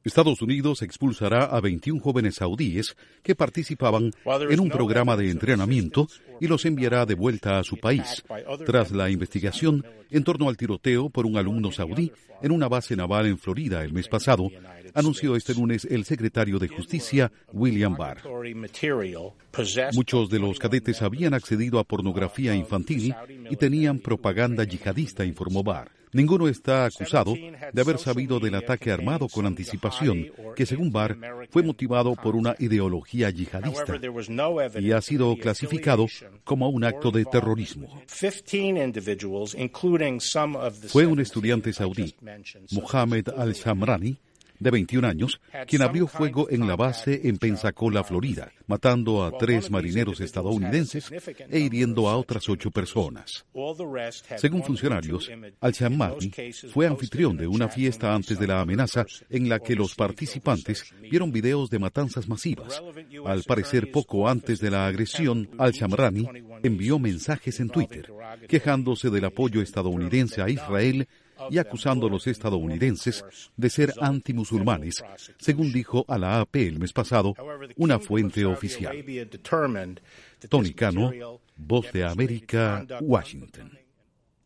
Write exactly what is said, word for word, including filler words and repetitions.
Estados Unidos expulsará a veintiún jóvenes saudíes que participaban en un programa de entrenamiento y los enviará de vuelta a su país, tras la investigación en torno al tiroteo por un alumno saudí en una base naval en Florida el mes pasado, anunció este lunes el secretario de Justicia, William Barr. Muchos de los cadetes habían accedido a pornografía infantil y tenían propaganda yihadista, informó Barr. Ninguno está acusado de haber sabido del ataque armado con anticipación, que según Barr fue motivado por una ideología yihadista y ha sido clasificado como un acto de terrorismo. Fue un estudiante saudí, Mohammed al-Shamrani, de veintiún años, quien abrió fuego en la base en Pensacola, Florida, matando a tres marineros estadounidenses e hiriendo a otras ocho personas. Según funcionarios, al-Shamrani fue anfitrión de una fiesta antes de la amenaza en la que los participantes vieron videos de matanzas masivas. Al parecer, poco antes de la agresión, al-Shamrani envió mensajes en Twitter, quejándose del apoyo estadounidense a Israel y acusando a los estadounidenses de ser antimusulmanes, según dijo a la A P el mes pasado una fuente oficial. Tony Cano, Voz de América, Washington.